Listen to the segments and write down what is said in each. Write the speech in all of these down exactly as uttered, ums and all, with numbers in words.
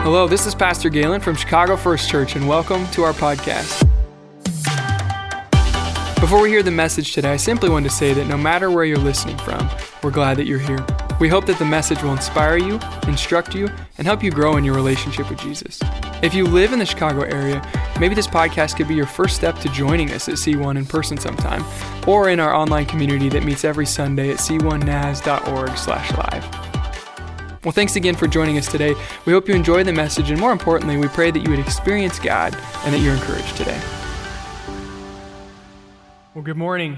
Hello, this is Pastor Galen from Chicago First Church, and welcome to our podcast. Before we hear the message today, I simply want to say that no matter where you're listening from, we're glad that you're here. We hope that the message will inspire you, instruct you, and help you grow in your relationship with Jesus. If you live in the Chicago area, maybe this podcast could be your first step to joining us at C one in person sometime, or in our online community that meets every Sunday at c one naz dot org slash live. Well, thanks again for joining us today. We hope you enjoy the message, and more importantly, we pray that you would experience God and that you're encouraged today. Well, good morning,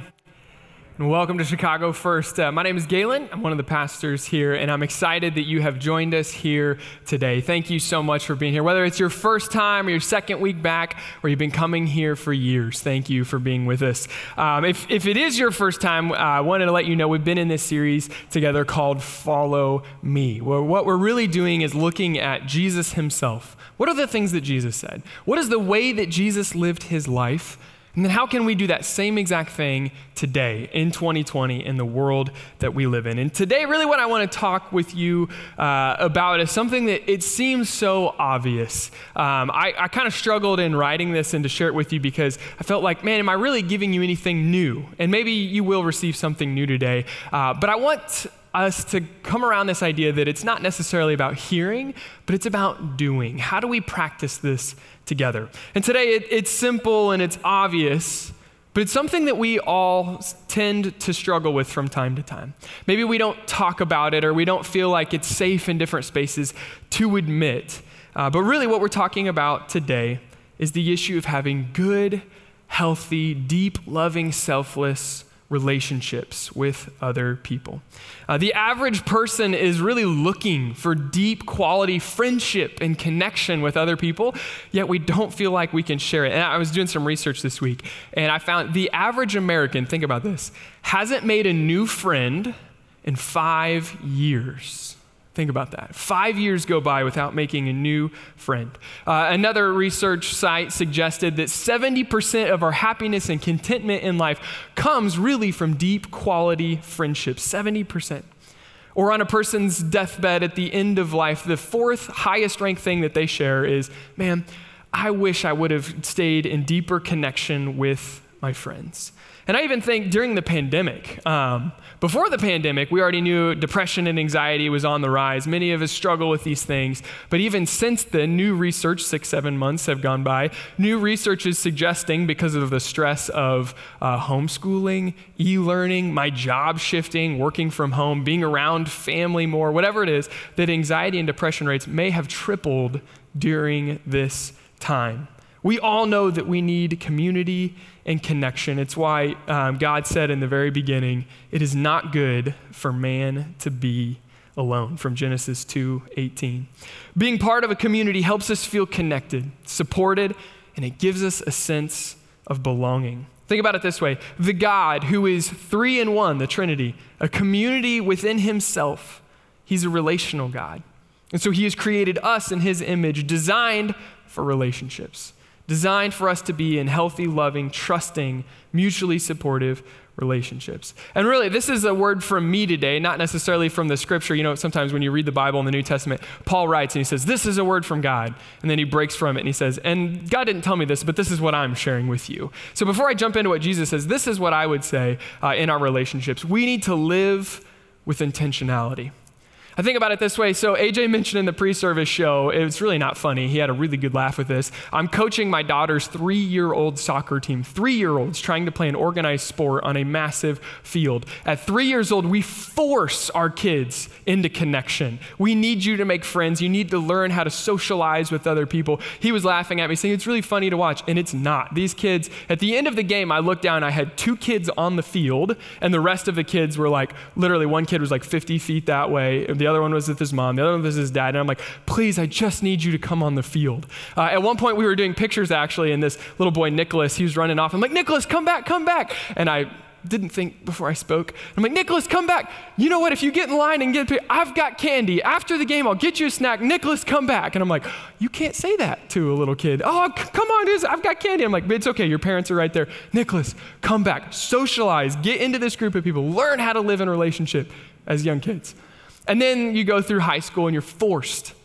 and welcome to Chicago First. Uh, my name is Galen. I'm one of the pastors here, and I'm excited that you have joined us here today. Thank you so much for being here. Whether it's your first time or your second week back, or you've been coming here for years, thank you for being with us. Um, if, if it is your first time, uh, I wanted to let you know we've been in this series together called Follow Me, where what we're really doing is looking at Jesus himself. What are the things that Jesus said? What is the way that Jesus lived his life? And then how can we do that same exact thing today in twenty twenty in the world that we live in? And today, really what I want to talk with you uh, about is something that it seems so obvious. Um, I, I kind of struggled in writing this and to share it with you because I felt like, man, am I really giving you anything new? And maybe you will receive something new today. Uh, but I want us to come around this idea that it's not necessarily about hearing, but it's about doing. How do we practice this together? And today it, it's simple and it's obvious, but it's something that we all tend to struggle with from time to time. Maybe we don't talk about it or we don't feel like it's safe in different spaces to admit. Uh, but really what we're talking about today is the issue of having good, healthy, deep, loving, selfless relationships with other people. Uh, the average person is really looking for deep quality friendship and connection with other people, yet we don't feel like we can share it. And I was doing some research this week, and I found the average American, think about this, hasn't made a new friend in five years. Think about that. Five years go by without making a new friend. Uh, another research site suggested that seventy percent of our happiness and contentment in life comes really from deep quality friendships, seventy percent. Or on a person's deathbed at the end of life, the fourth highest ranked thing that they share is, man, I wish I would have stayed in deeper connection with my friends. And I even think during the pandemic, um, before the pandemic, we already knew depression and anxiety was on the rise. Many of us struggle with these things. But even since then, new research, six, seven months have gone by, new research is suggesting because of the stress of uh, homeschooling, e-learning, my job shifting, working from home, being around family more, whatever it is, that anxiety and depression rates may have tripled during this time. We all know that we need community and connection. It's why um, God said in the very beginning, it is not good for man to be alone, from Genesis two eighteen. Being part of a community helps us feel connected, supported, and it gives us a sense of belonging. Think about it this way. The God who is three in one, the Trinity, a community within himself, he's a relational God. And so he has created us in his image, designed for relationships. Designed for us to be in healthy, loving, trusting, mutually supportive relationships. And really, this is a word from me today, not necessarily from the scripture. You know, sometimes when you read the Bible in the New Testament, Paul writes and he says, this is a word from God. And then he breaks from it and he says, and God didn't tell me this, but this is what I'm sharing with you. So before I jump into what Jesus says, this is what I would say uh, in our relationships. We need to live with intentionality. I think about it this way. So A J mentioned in the pre-service show, it's really not funny. He had a really good laugh with this. I'm coaching my daughter's three-year-old soccer team, three-year-olds trying to play an organized sport on a massive field. At three years old, we force our kids into connection. We need you to make friends. You need to learn how to socialize with other people. He was laughing at me saying, it's really funny to watch, and it's not. These kids, at the end of the game, I looked down, I had two kids on the field, and the rest of the kids were like, literally one kid was like fifty feet that way, the other one was with his mom, the other one was his dad, and I'm like, please, I just need you to come on the field. Uh, at one point, we were doing pictures, actually, and this little boy, Nicholas, he was running off. I'm like, Nicholas, come back, come back. And I didn't think before I spoke. I'm like, Nicholas, come back. You know what? If you get in line and get, I've got candy. After the game, I'll get you a snack. Nicholas, come back. And I'm like, you can't say that to a little kid. Oh, c- come on, dude. I've got candy. I'm like, it's okay. Your parents are right there. Nicholas, come back. Socialize. Get into this group of people. Learn how to live in a relationship as young kids. And then you go through high school and you're forced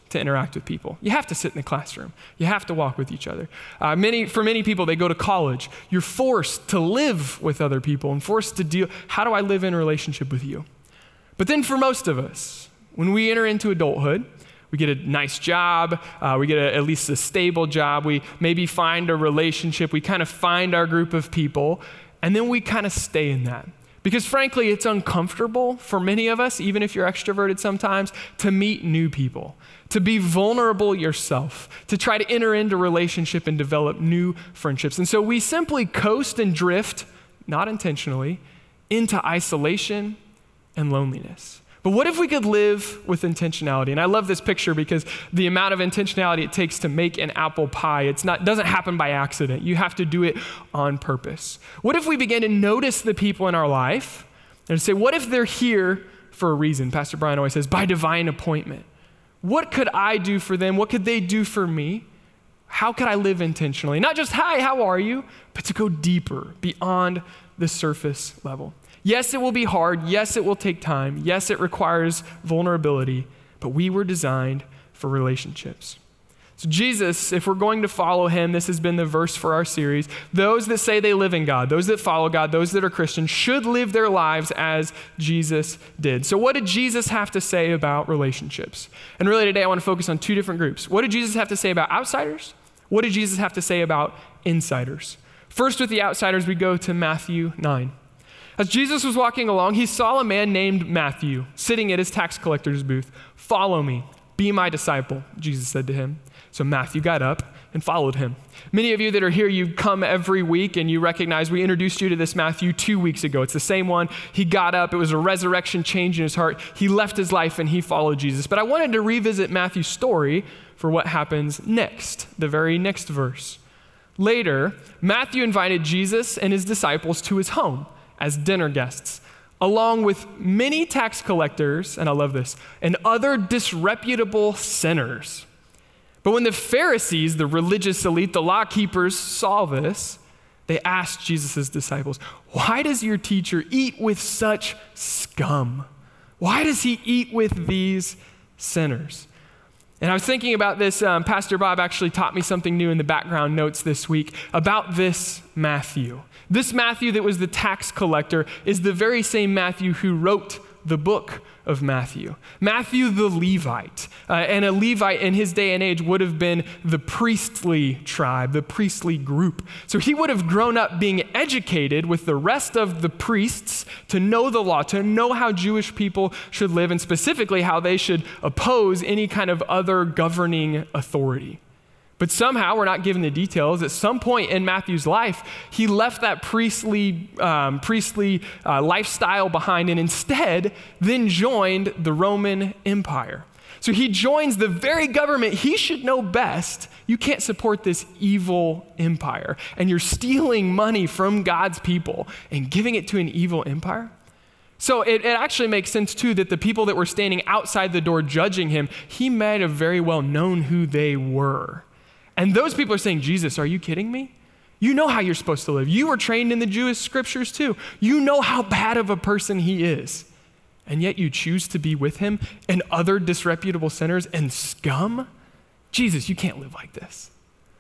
to interact with people. You have to sit in the classroom. You have to walk with each other. Uh, many, for many people, they go to college. You're forced to live with other people and forced to deal, how do I live in a relationship with you? But then for most of us, when we enter into adulthood, we get a nice job, uh, we get a, at least a stable job, we maybe find a relationship, we kind of find our group of people, and then we kind of stay in that. Because frankly, it's uncomfortable for many of us, even if you're extroverted sometimes, to meet new people, to be vulnerable yourself, to try to enter into relationship and develop new friendships. And so we simply coast and drift, not intentionally, into isolation and loneliness. But what if we could live with intentionality? And I love this picture because the amount of intentionality it takes to make an apple pie, it's not doesn't happen by accident. You have to do it on purpose. What if we begin to notice the people in our life and say, what if they're here for a reason? Pastor Brian always says, by divine appointment. What could I do for them? What could they do for me? How could I live intentionally? Not just, hi, how are you? But to go deeper, beyond the surface level. Yes, it will be hard. Yes, it will take time. Yes, it requires vulnerability, but we were designed for relationships. So Jesus, if we're going to follow him, this has been the verse for our series. Those that say they live in God, those that follow God, those that are Christians should live their lives as Jesus did. So what did Jesus have to say about relationships? And really today I want to focus on two different groups. What did Jesus have to say about outsiders? What did Jesus have to say about insiders? First with the outsiders, we go to Matthew nine. As Jesus was walking along, he saw a man named Matthew sitting at his tax collector's booth. Follow me, be my disciple, Jesus said to him. So Matthew got up and followed him. Many of you that are here, you come every week and you recognize we introduced you to this Matthew two weeks ago. It's the same one. He got up. It was a resurrection change in his heart. He left his life and he followed Jesus. But I wanted to revisit Matthew's story for what happens next, the very next verse. Later, Matthew invited Jesus and his disciples to his home as dinner guests, along with many tax collectors, and I love this, and other disreputable sinners. But when the Pharisees, the religious elite, the law keepers, saw this, they asked Jesus' disciples, why does your teacher eat with such scum? Why does he eat with these sinners? And I was thinking about this. Um, Pastor Bob actually taught me something new in the background notes this week about this Matthew. This Matthew that was the tax collector is the very same Matthew who wrote the book of Matthew. Matthew the Levite. Uh, and a Levite in his day and age would have been the priestly tribe, the priestly group. So he would have grown up being educated with the rest of the priests to know the law, to know how Jewish people should live, and specifically how they should oppose any kind of other governing authority. But somehow, we're not given the details, at some point in Matthew's life, he left that priestly, um, priestly uh, lifestyle behind and instead then joined the Roman Empire. So he joins the very government he should know best. You can't support this evil empire, and you're stealing money from God's people and giving it to an evil empire. So it, it actually makes sense, too, that the people that were standing outside the door judging him, he might have very well known who they were. And those people are saying, Jesus, are you kidding me? You know how you're supposed to live. You were trained in the Jewish scriptures too. You know how bad of a person he is. And yet you choose to be with him and other disreputable sinners and scum? Jesus, you can't live like this.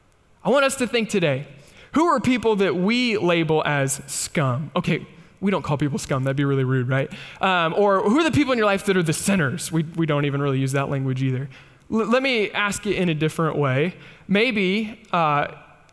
I want us to think today, who are people that we label as scum? Okay, we don't call people scum. That'd be really rude, right? Um, or who are the people in your life that are the sinners? We, we don't even really use that language either. L- let me ask it in a different way. Maybe uh,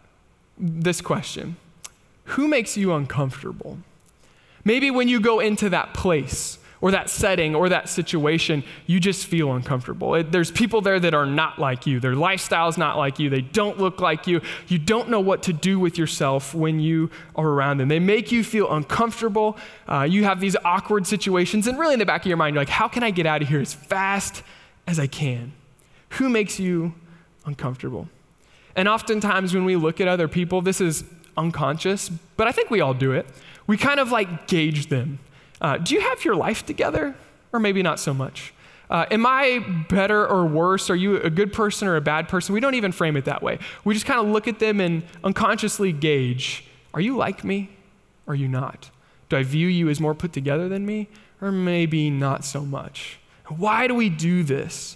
this question, who makes you uncomfortable? Maybe when you go into that place or that setting or that situation, you just feel uncomfortable. It, there's people there that are not like you. Their lifestyle's not like you. They don't look like you. You don't know what to do with yourself when you are around them. They make you feel uncomfortable. Uh, you have these awkward situations, and really in the back of your mind, you're like, how can I get out of here as fast as I can? Who makes you uncomfortable? And oftentimes when we look at other people, this is unconscious, but I think we all do it. We kind of like gauge them. Uh, do you have your life together? Or maybe not so much. Uh, am I better or worse? Are you a good person or a bad person? We don't even frame it that way. We just kind of look at them and unconsciously gauge, are you like me or are you not? Do I view you as more put together than me or maybe not so much? Why do we do this?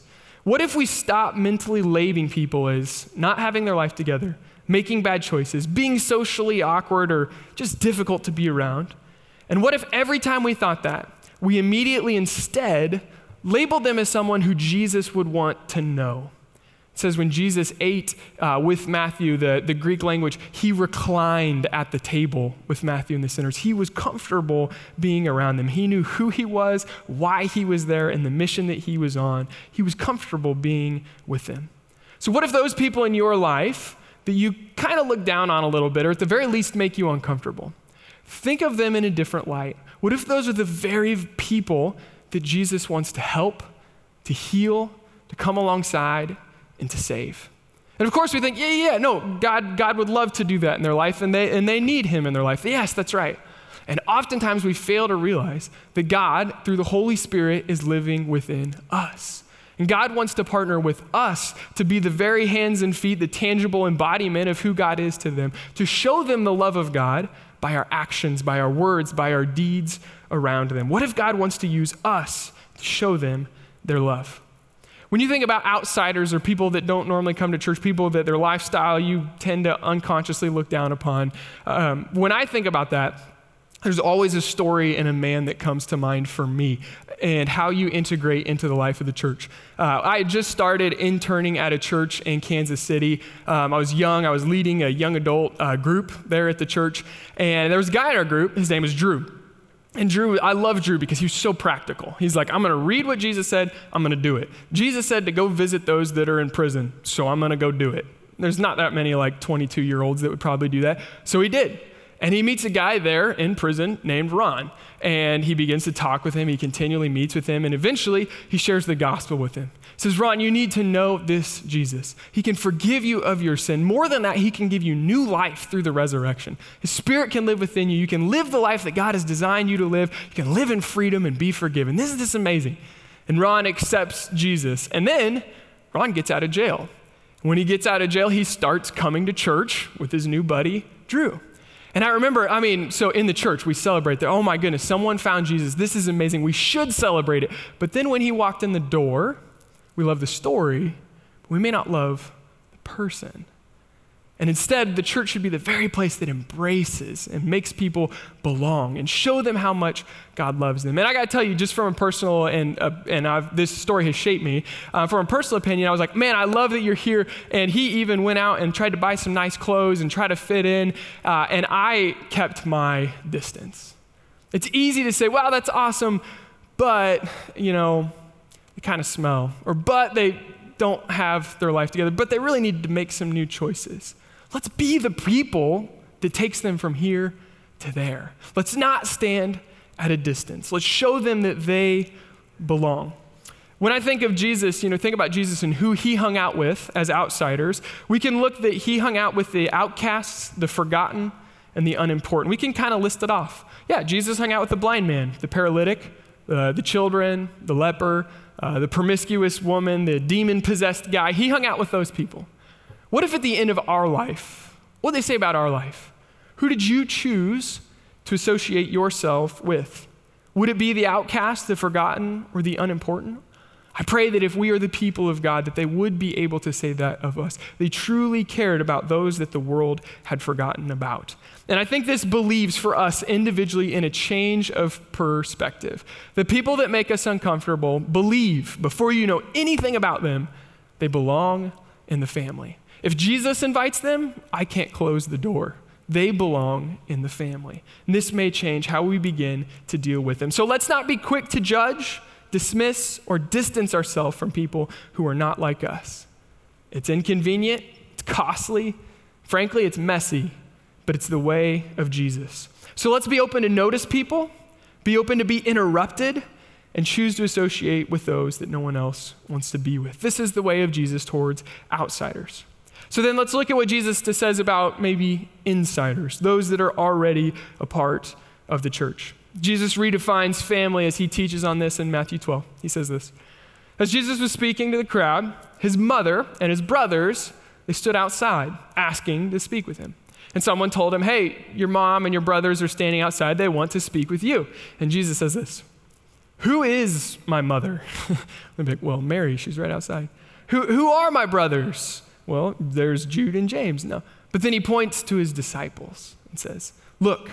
What if we stop mentally labeling people as not having their life together, making bad choices, being socially awkward or just difficult to be around? And what if every time we thought that, we immediately instead labeled them as someone who Jesus would want to know? It says when Jesus ate uh, with Matthew, the, the Greek language, he reclined at the table with Matthew and the sinners. He was comfortable being around them. He knew who he was, why he was there, and the mission that he was on. He was comfortable being with them. So what if those people in your life that you kind of look down on a little bit, or at the very least make you uncomfortable, think of them in a different light? What if those are the very people that Jesus wants to help, to heal, to come alongside, and to save? And of course we think, yeah, yeah, no, God, God would love to do that in their life, and they, and they need him in their life. Yes, that's right. And oftentimes we fail to realize that God, through the Holy Spirit, is living within us. And God wants to partner with us to be the very hands and feet, the tangible embodiment of who God is to them, to show them the love of God by our actions, by our words, by our deeds around them. What if God wants to use us to show them their love? When you think about outsiders or people that don't normally come to church, people that their lifestyle you tend to unconsciously look down upon, um, when I think about that, there's always a story and a man that comes to mind for me and how you integrate into the life of the church. Uh, I had just started interning at a church in Kansas City. Um, I was young. I was leading a young adult uh, group there at the church. And there was a guy in our group. His name was Drew. And Drew, I love Drew because he was so practical. He's like, I'm going to read what Jesus said. I'm going to do it. Jesus said to go visit those that are in prison. So I'm going to go do it. There's not that many like twenty-two-year-olds that would probably do that. So he did. And he meets a guy there in prison named Ron. And he begins to talk with him. He continually meets with him. And eventually, he shares the gospel with him. He says, Ron, you need to know this Jesus. He can forgive you of your sin. More than that, he can give you new life through the resurrection. His Spirit can live within you. You can live the life that God has designed you to live. You can live in freedom and be forgiven. This is just amazing. And Ron accepts Jesus. And then Ron gets out of jail. When he gets out of jail, he starts coming to church with his new buddy, Drew. And I remember, I mean, so in the church, we celebrate that. Oh my goodness, someone found Jesus. This is amazing. We should celebrate it. But then when he walked in the door, we love the story, but we may not love the person. And instead, the church should be the very place that embraces and makes people belong and show them how much God loves them. And I got to tell you, just from a personal, and uh, and I've, this story has shaped me, uh, from a personal opinion, I was like, man, I love that you're here. And he even went out and tried to buy some nice clothes and try to fit in. Uh, and I kept my distance. It's easy to say, wow, that's awesome, but, you know, they kind of smell. Or, but they don't have their life together, but they really need to make some new choices. Let's be the people that takes them from here to there. Let's not stand at a distance. Let's show them that they belong. When I think of Jesus, you know, think about Jesus and who he hung out with as outsiders. We can look that he hung out with the outcasts, the forgotten, and the unimportant. We can kind of list it off. Yeah, Jesus hung out with the blind man, the paralytic, uh, the children, the leper, uh, the promiscuous woman, the demon-possessed guy. He hung out with those people. What if at the end of our life, what do they say about our life? Who did you choose to associate yourself with? Would it be the outcast, the forgotten, or the unimportant? I pray that if we are the people of God, that they would be able to say that of us. They truly cared about those that the world had forgotten about. And I think this believes for us individually in a change of perspective. The people that make us uncomfortable believe, before you know anything about them, they belong in the family. If Jesus invites them, I can't close the door. They belong in the family. And this may change how we begin to deal with them. So let's not be quick to judge, dismiss, or distance ourselves from people who are not like us. It's inconvenient, it's costly, frankly, it's messy, but it's the way of Jesus. So let's be open to notice people, be open to be interrupted, and choose to associate with those that no one else wants to be with. This is the way of Jesus towards outsiders. So then let's look at what Jesus says about maybe insiders, those that are already a part of the church. Jesus redefines family as he teaches on this in Matthew twelve. He says this: as Jesus was speaking to the crowd, his mother and his brothers, they stood outside asking to speak with him. And someone told him, hey, your mom and your brothers are standing outside. They want to speak with you. And Jesus says this: Who is my mother? They'd be like, well, Mary, she's right outside. Who, who are my brothers? Well, there's Jude and James. No. But then he points to his disciples and says, look,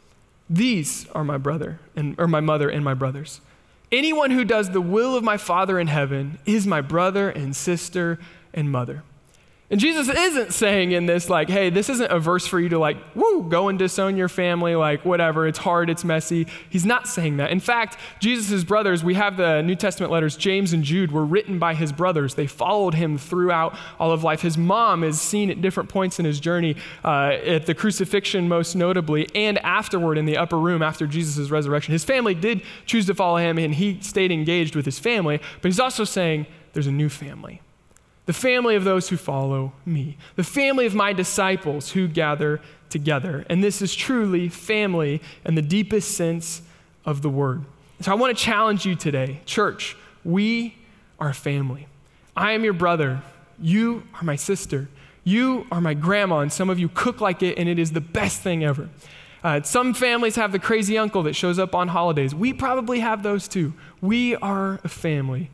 these are my brother and or my mother and my brothers. Anyone who does the will of my Father in heaven is my brother and sister and mother. And Jesus isn't saying in this like, hey, this isn't a verse for you to like, woo, go and disown your family, like whatever, it's hard, it's messy. He's not saying that. In fact, Jesus' brothers, we have the New Testament letters, James and Jude were written by his brothers. They followed him throughout all of life. His mom is seen at different points in his journey, uh, at the crucifixion most notably, and afterward in the upper room after Jesus' resurrection. His family did choose to follow him and he stayed engaged with his family, but he's also saying there's a new family. The family of those who follow me, the family of my disciples who gather together. And this is truly family in the deepest sense of the word. So I want to challenge you today, church, we are a family. I am your brother. You are my sister. You are my grandma, and some of you cook like it, and it is the best thing ever. Uh, some families have the crazy uncle that shows up on holidays. We probably have those too. We are a family.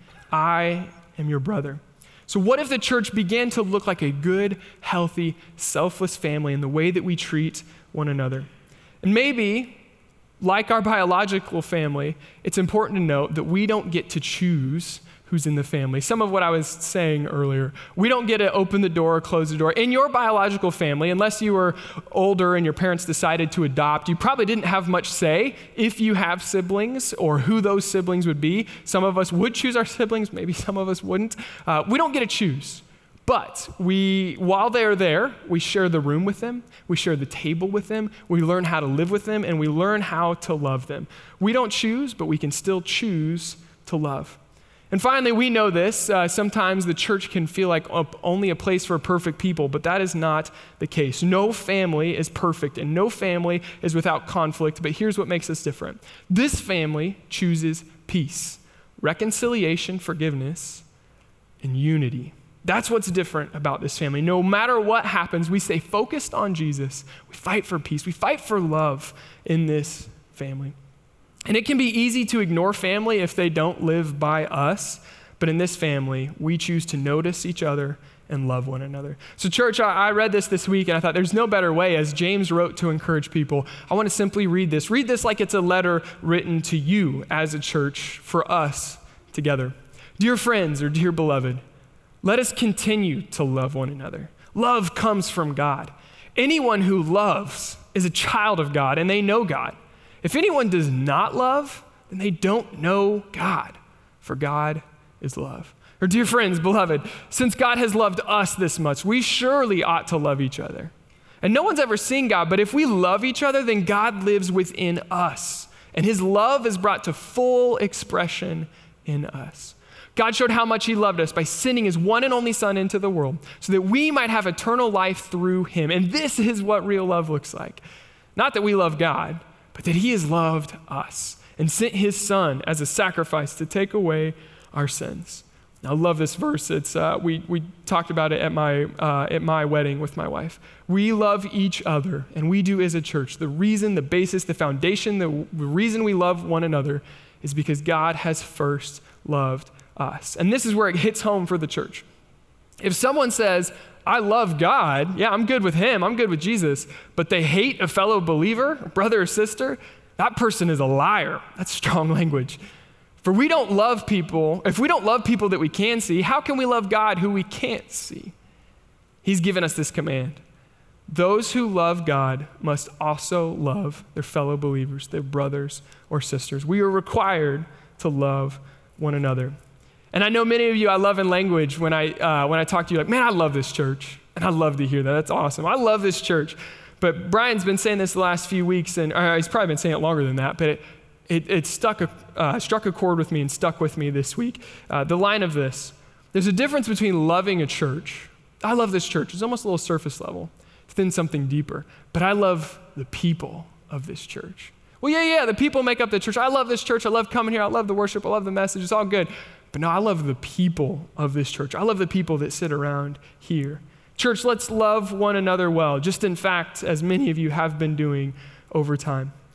I am your brother. So what if the church began to look like a good, healthy, selfless family in the way that we treat one another? And maybe, like our biological family, it's important to note that we don't get to choose who's in the family. Some of what I was saying earlier, we don't get to open the door or close the door. In your biological family, unless you were older and your parents decided to adopt, you probably didn't have much say if you have siblings or who those siblings would be. Some of us would choose our siblings, maybe some of us wouldn't. Uh, we don't get to choose. But we, while they're there, we share the room with them, we share the table with them, we learn how to live with them, and we learn how to love them. We don't choose, but we can still choose to love. And finally, we know this. Uh, sometimes the church can feel like only a place for perfect people, but that is not the case. No family is perfect, and no family is without conflict, but here's what makes us different. This family chooses peace, reconciliation, forgiveness, and unity. That's what's different about this family. No matter what happens, we stay focused on Jesus. We fight for peace. We fight for love in this family. And it can be easy to ignore family if they don't live by us, but in this family, we choose to notice each other and love one another. So church, I, I read this this week and I thought there's no better way, as James wrote to encourage people. I want to simply read this. Read this like it's a letter written to you as a church for us together. Dear friends, or dear beloved, let us continue to love one another. Love comes from God. Anyone who loves is a child of God, and they know God. If anyone does not love, then they don't know God, for God is love. Or dear friends, beloved, since God has loved us this much, we surely ought to love each other. And no one's ever seen God, but if we love each other, then God lives within us, and his love is brought to full expression in us. God showed how much he loved us by sending his one and only son into the world so that we might have eternal life through him. And this is what real love looks like. Not that we love God, but that he has loved us and sent his son as a sacrifice to take away our sins. I love this verse. It's uh, we we talked about it at my uh, at my wedding with my wife. We love each other, and we do as a church. The reason, the basis, the foundation, the reason we love one another is because God has first loved us. And this is where it hits home for the church. If someone says, I love God, yeah, I'm good with him, I'm good with Jesus, but they hate a fellow believer, a brother or sister, that person is a liar. That's strong language. For we don't love people, if we don't love people that we can see, how can we love God who we can't see? He's given us this command. Those who love God must also love their fellow believers, their brothers or sisters. We are required to love one another. And I know many of you, I love in language when I uh, when I talk to you, like, man, I love this church. And I love to hear that. That's awesome. I love this church. But Brian's been saying this the last few weeks, and uh, he's probably been saying it longer than that, but it, it, it stuck a, uh, struck a chord with me and stuck with me this week. Uh, the line of this, there's a difference between loving a church. I love this church. It's almost a little surface level. It's then something deeper. But I love the people of this church. Well, yeah, yeah, the people make up the church. I love this church. I love coming here. I love the worship. I love the message. It's all good. But no, I love the people of this church. I love the people that sit around here. Church, let's love one another well, just in fact, as many of you have been doing over time.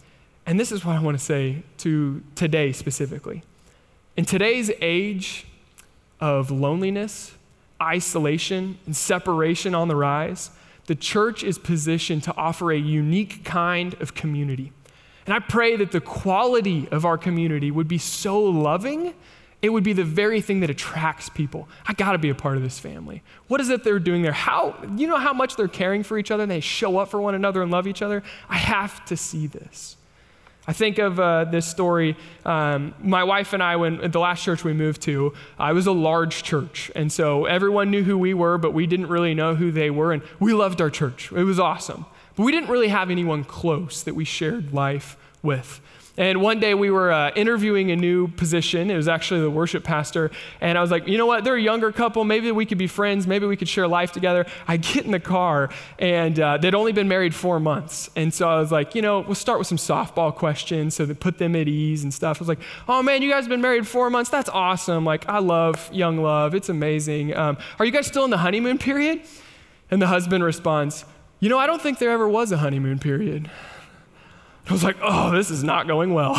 And this is what I want to say to today specifically. In today's age of loneliness, isolation, and separation on the rise, the church is positioned to offer a unique kind of community. And I pray that the quality of our community would be so loving, it would be the very thing that attracts people. I gotta be a part of this family. What is it they're doing there? How, you know how much they're caring for each other and they show up for one another and love each other? I have to see this. I think of uh, this story. Um, my wife and I, when at the last church we moved to, uh, it was a large church. And so everyone knew who we were, but we didn't really know who they were. And we loved our church. It was awesome. But we didn't really have anyone close that we shared life with. And one day we were uh, interviewing a new position. It was actually the worship pastor. And I was like, you know what? They're a younger couple. Maybe we could be friends. Maybe we could share life together. I get in the car, and uh, they'd only been married four months. And so I was like, you know, we'll start with some softball questions so that put them at ease and stuff. I was like, oh man, you guys have been married four months. That's awesome. Like, I love young love. It's amazing. Um, are you guys still in the honeymoon period? And the husband responds, you know, I don't think there ever was a honeymoon period. I was like, oh, this is not going well.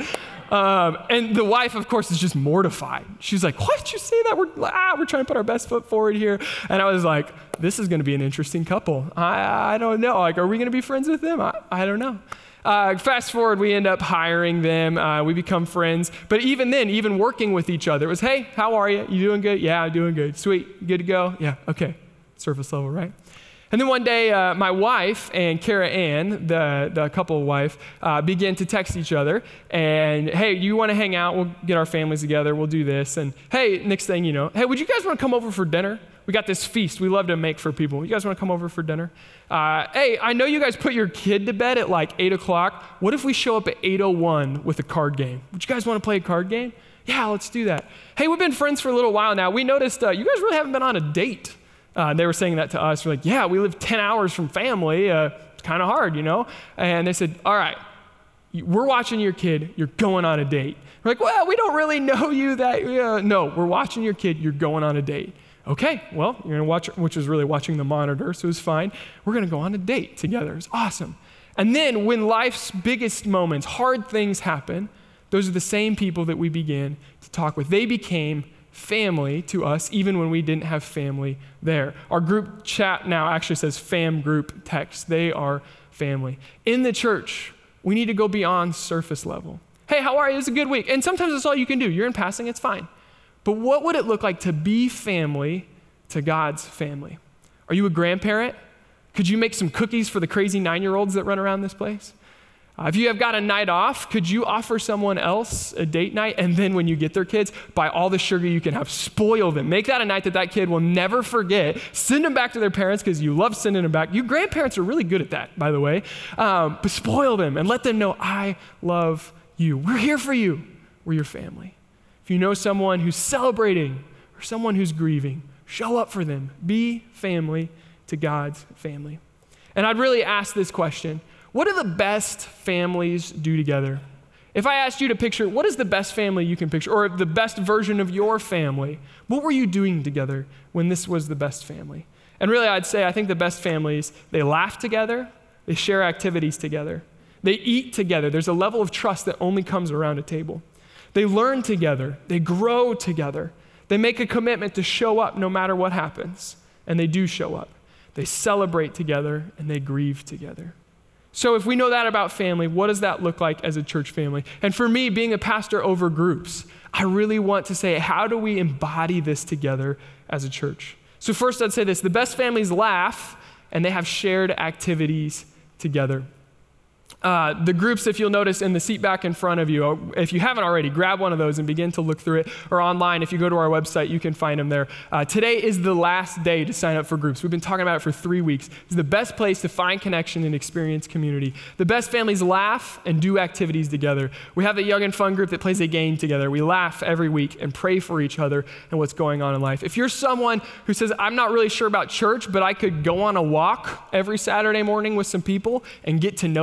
um, and the wife, of course, is just mortified. She's like, why did you say that? We're, ah, we're trying to put our best foot forward here. And I was like, this is going to be an interesting couple. I, I don't know. Like, are we going to be friends with them? I, I don't know. Uh, fast forward, we end up hiring them. Uh, we become friends. But even then, even working with each other, it was, hey, how are you? You doing good? Yeah, I'm doing good. Sweet. Good to go? Yeah, okay. Surface level, right? And then one day, uh, my wife and Kara Ann, the, the couple wife, uh, began to text each other. And, hey, you want to hang out? We'll get our families together. We'll do this. And, hey, next thing you know, hey, would you guys want to come over for dinner? We got this feast we love to make for people. You guys want to come over for dinner? Uh, hey, I know you guys put your kid to bed at like eight o'clock. What if we show up at eight oh one with a card game? Would you guys want to play a card game? Yeah, let's do that. Hey, we've been friends for a little while now. We noticed uh, you guys really haven't been on a date. Uh, and they were saying that to us. We're like, yeah, we live ten hours from family. Uh, it's kind of hard, you know? And they said, all right, we're watching your kid. You're going on a date. We're like, well, we don't really know you that. Uh, no, we're watching your kid. You're going on a date. Okay, well, you're going to watch, which was really watching the monitor, so it was fine. We're going to go on a date together. It's awesome. And then when life's biggest moments, hard things happen, those are the same people that we began to talk with. They became family to us, even when we didn't have family there. Our group chat now actually says fam group text. They are family. In the church, we need to go beyond surface level. Hey, how are you? It's a good week. And sometimes that's all you can do. You're in passing, it's fine. But what would it look like to be family to God's family? Are you a grandparent? Could you make some cookies for the crazy nine-year-olds that run around this place? Uh, if you have got a night off, could you offer someone else a date night? And then when you get their kids, buy all the sugar you can have. Spoil them. Make that a night that that kid will never forget. Send them back to their parents because you love sending them back. You grandparents are really good at that, by the way. Um, but spoil them and let them know, I love you. We're here for you. We're your family. If you know someone who's celebrating or someone who's grieving, show up for them. Be family to God's family. And I'd really ask this question. What do the best families do together? If I asked you to picture, what is the best family you can picture, or the best version of your family, what were you doing together when this was the best family? And really, I'd say I think the best families, they laugh together, they share activities together, they eat together. There's a level of trust that only comes around a table. They learn together, they grow together, they make a commitment to show up no matter what happens, and they do show up. They celebrate together, and they grieve together. So if we know that about family, what does that look like as a church family? And for me, being a pastor over groups, I really want to say, how do we embody this together as a church? So first I'd say this, the best families laugh and they have shared activities together. Uh, the groups, if you'll notice in the seat back in front of you, if you haven't already, grab one of those and begin to look through it. Or online, if you go to our website, you can find them there. Uh, today is the last day to sign up for groups. We've been talking about it for three weeks. It's the best place to find connection and experience community. The best families laugh and do activities together. We have a young and fun group that plays a game together. We laugh every week and pray for each other and what's going on in life. If you're someone who says, I'm not really sure about church, but I could go on a walk every Saturday morning with some people and get to know them and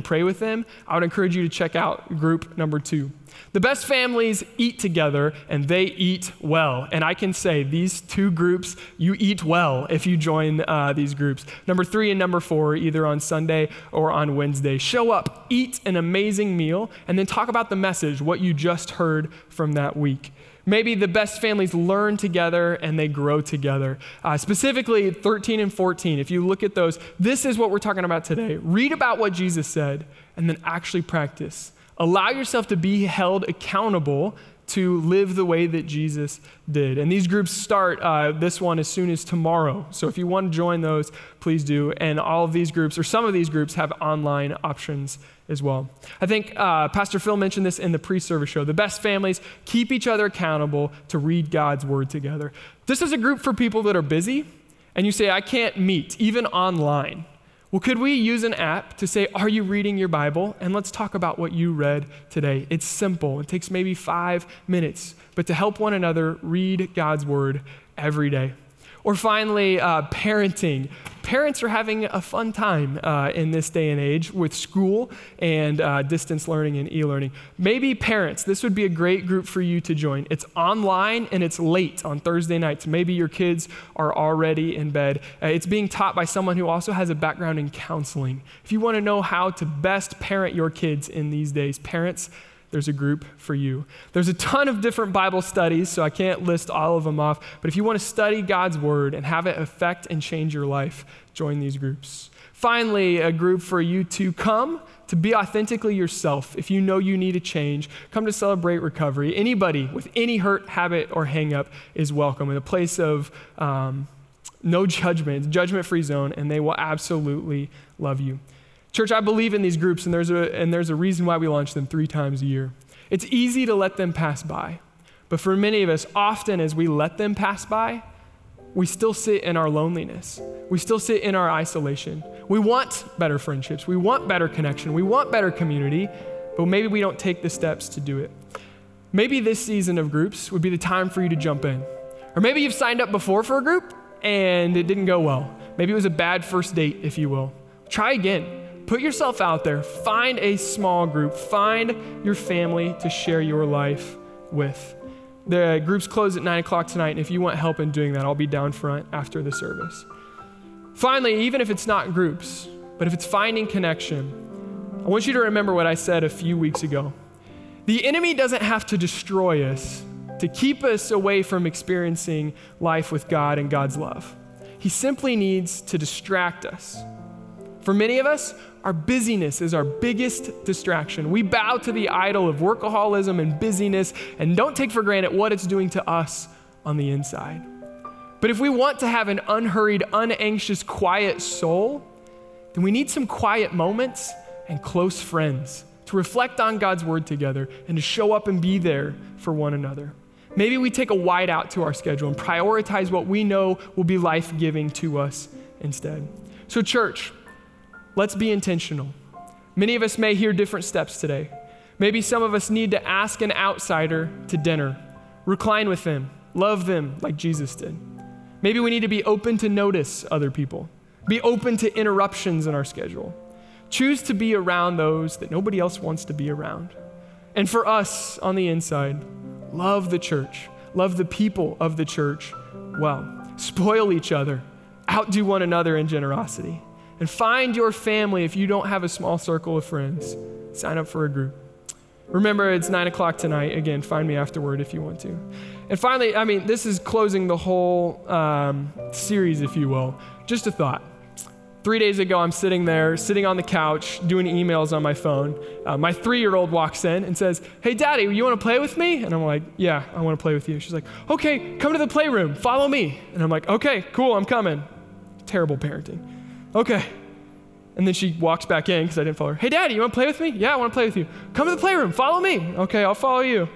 pray with them, I would encourage you to check out group number two. The best families eat together, and they eat well. And I can say these two groups, you eat well if you join uh, these groups. Number three and number four, either on Sunday or on Wednesday. Show up, eat an amazing meal, and then talk about the message, what you just heard from that week. Maybe the best families learn together and they grow together. Uh, specifically, thirteen and fourteen, if you look at those, this is what we're talking about today. Read about what Jesus said and then actually practice. Allow yourself to be held accountable to live the way that Jesus did. And these groups start, uh, this one as soon as tomorrow. So if you want to join those, please do. And all of these groups, or some of these groups, have online options as well. I think uh, Pastor Phil mentioned this in the pre-service show. The best families keep each other accountable to read God's word together. This is a group for people that are busy, and you say, I can't meet, even online. Well, could we use an app to say, are you reading your Bible? And let's talk about what you read today. It's simple. It takes maybe five minutes, but to help one another read God's word every day. Or finally, uh, parenting. Parents are having a fun time uh, in this day and age with school and uh, distance learning and e-learning. Maybe parents, this would be a great group for you to join. It's online and it's late on Thursday nights. Maybe your kids are already in bed. Uh, it's being taught by someone who also has a background in counseling. If you want to know how to best parent your kids in these days, parents, there's a group for you. There's a ton of different Bible studies, so I can't list all of them off, but if you want to study God's word and have it affect and change your life, join these groups. Finally, a group for you to come to be authentically yourself. If you know you need a change, come to Celebrate Recovery. Anybody with any hurt, habit, or hang up is welcome in a place of um, no judgment, judgment-free zone, and they will absolutely love you. Church, I believe in these groups, and there's a and there's a reason why we launch them three times a year. It's easy to let them pass by, but for many of us, often as we let them pass by, we still sit in our loneliness. We still sit in our isolation. We want better friendships. We want better connection. We want better community, but maybe we don't take the steps to do it. Maybe this season of groups would be the time for you to jump in. Or maybe you've signed up before for a group and it didn't go well. Maybe it was a bad first date, if you will. Try again. Put yourself out there. Find a small group. Find your family to share your life with. The groups close at nine o'clock tonight, and if you want help in doing that, I'll be down front after the service. Finally, even if it's not groups, but if it's finding connection, I want you to remember what I said a few weeks ago. The enemy doesn't have to destroy us to keep us away from experiencing life with God and God's love. He simply needs to distract us. For many of us, our busyness is our biggest distraction. We bow to the idol of workaholism and busyness and don't take for granted what it's doing to us on the inside. But if we want to have an unhurried, unanxious, quiet soul, then we need some quiet moments and close friends to reflect on God's word together and to show up and be there for one another. Maybe we take a white out to our schedule and prioritize what we know will be life-giving to us instead. So church, let's be intentional. Many of us may hear different steps today. Maybe some of us need to ask an outsider to dinner, recline with them, love them like Jesus did. Maybe we need to be open to notice other people, be open to interruptions in our schedule. Choose to be around those that nobody else wants to be around. And for us on the inside, love the church, love the people of the church well. Spoil each other, outdo one another in generosity. And find your family if you don't have a small circle of friends. Sign up for a group. Remember, it's nine o'clock tonight. Again, find me afterward if you want to. And finally, I mean, this is closing the whole um, series, if you will. Just a thought. Three days ago, I'm sitting there, sitting on the couch, doing emails on my phone. Uh, my three-year-old walks in and says, "Hey, Daddy, you want to play with me?" And I'm like, "Yeah, I want to play with you." She's like, "Okay, come to the playroom. Follow me." And I'm like, "Okay, cool, I'm coming." Terrible parenting. Okay. And then she walks back in because I didn't follow her. "Hey, Daddy, you want to play with me?" "Yeah, I want to play with you." "Come to the playroom. Follow me." "Okay, I'll follow you."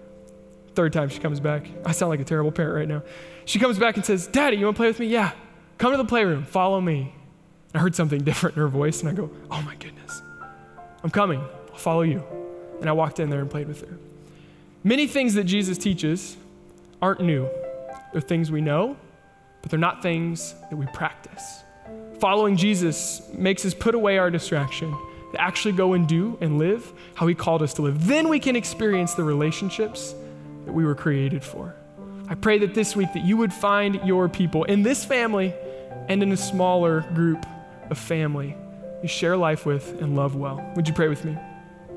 Third time she comes back. I sound like a terrible parent right now. She comes back and says, "Daddy, you want to play with me?" "Yeah." "Come to the playroom. Follow me." I heard something different in her voice, and I go, "Oh my goodness. I'm coming. I'll follow you." And I walked in there and played with her. Many things that Jesus teaches aren't new. They're things we know, but they're not things that we practice. Following Jesus makes us put away our distraction to actually go and do and live how he called us to live. Then we can experience the relationships that we were created for. I pray that this week that you would find your people in this family and in a smaller group of family you share life with and love well. Would you pray with me?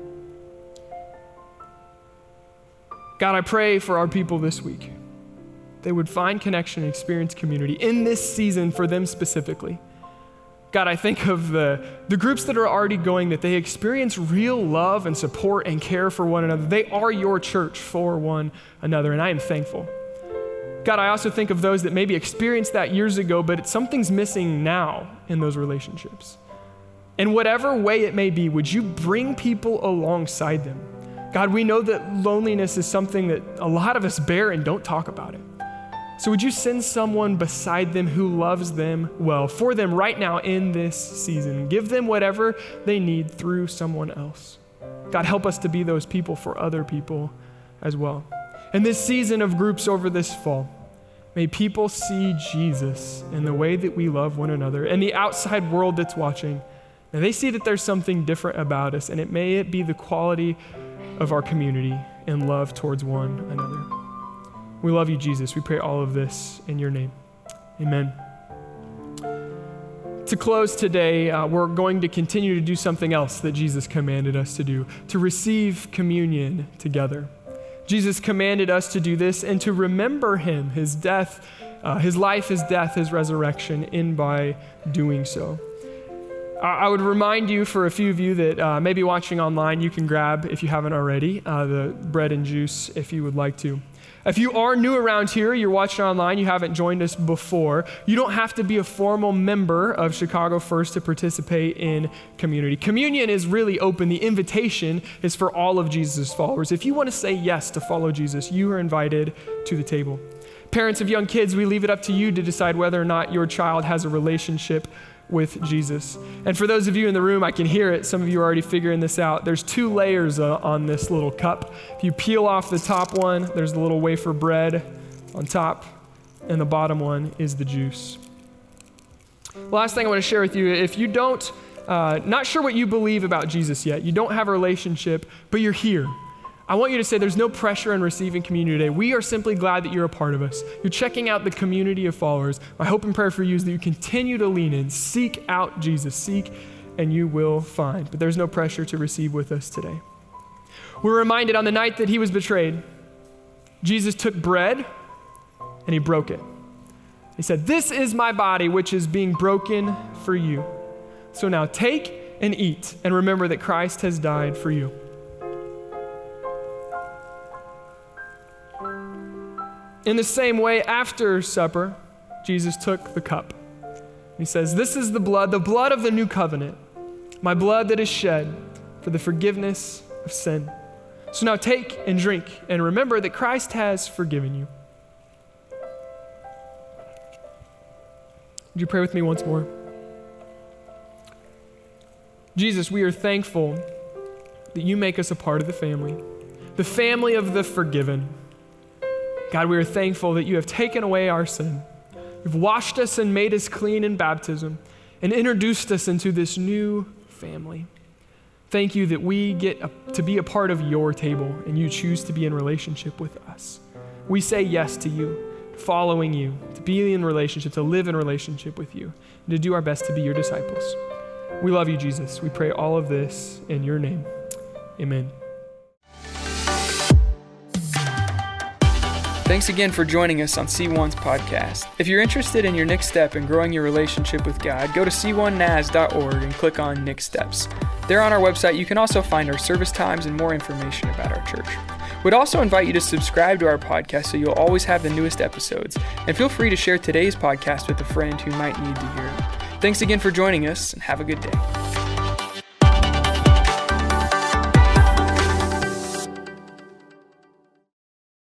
God, I pray for our people this week. They would find connection and experience community in this season for them specifically. God, I think of the, the groups that are already going, that they experience real love and support and care for one another. They are your church for one another, and I am thankful. God, I also think of those that maybe experienced that years ago, but something's missing now in those relationships. In whatever way it may be, would you bring people alongside them? God, we know that loneliness is something that a lot of us bear and don't talk about it. So would you send someone beside them who loves them well for them right now in this season? Give them whatever they need through someone else. God, help us to be those people for other people as well. In this season of groups over this fall, may people see Jesus in the way that we love one another, and the outside world that's watching. May they see that there's something different about us, and it may it be the quality of our community and love towards one another. We love you, Jesus. We pray all of this in your name. Amen. To close today, uh, we're going to continue to do something else that Jesus commanded us to do, to receive communion together. Jesus commanded us to do this and to remember him, his death, uh, his life, his death, his resurrection, in by doing so. I would remind you, for a few of you that uh, may be watching online, you can grab, if you haven't already, uh, the bread and juice if you would like to. If you are new around here, you're watching online, you haven't joined us before, you don't have to be a formal member of Chicago First to participate in community. Communion is really open. The invitation is for all of Jesus' followers. If you want to say yes to follow Jesus, you are invited to the table. Parents of young kids, we leave it up to you to decide whether or not your child has a relationship with Jesus. And for those of you in the room, I can hear it. Some of you are already figuring this out. There's two layers uh, on this little cup. If you peel off the top one, there's the little wafer bread on top, and the bottom one is the juice. Last thing I want to share with you, if you don't, uh, not sure what you believe about Jesus yet, you don't have a relationship, but you're here, I want you to say there's no pressure in receiving community today. We are simply glad that you're a part of us. You're checking out the community of followers. My hope and prayer for you is that you continue to lean in, seek out Jesus, seek, and you will find. But there's no pressure to receive with us today. We're reminded on the night that he was betrayed, Jesus took bread and he broke it. He said, "This is my body, which is being broken for you. So now take and eat, and remember that Christ has died for you." In the same way, after supper, Jesus took the cup. He says, "This is the blood, the blood of the new covenant, my blood that is shed for the forgiveness of sin. So now take and drink, and remember that Christ has forgiven you." Would you pray with me once more? Jesus, we are thankful that you make us a part of the family, the family of the forgiven. God, we are thankful that you have taken away our sin. You've washed us and made us clean in baptism and introduced us into this new family. Thank you that we get a, to be a part of your table and you choose to be in relationship with us. We say yes to you, following you, to be in relationship, to live in relationship with you, and to do our best to be your disciples. We love you, Jesus. We pray all of this in your name. Amen. Thanks again for joining us on C one's podcast. If you're interested in your next step in growing your relationship with God, go to c one n a s dot org and click on Next Steps. There on our website, you can also find our service times and more information about our church. We'd also invite you to subscribe to our podcast so you'll always have the newest episodes. And feel free to share today's podcast with a friend who might need to hear it. Thanks again for joining us, and have a good day.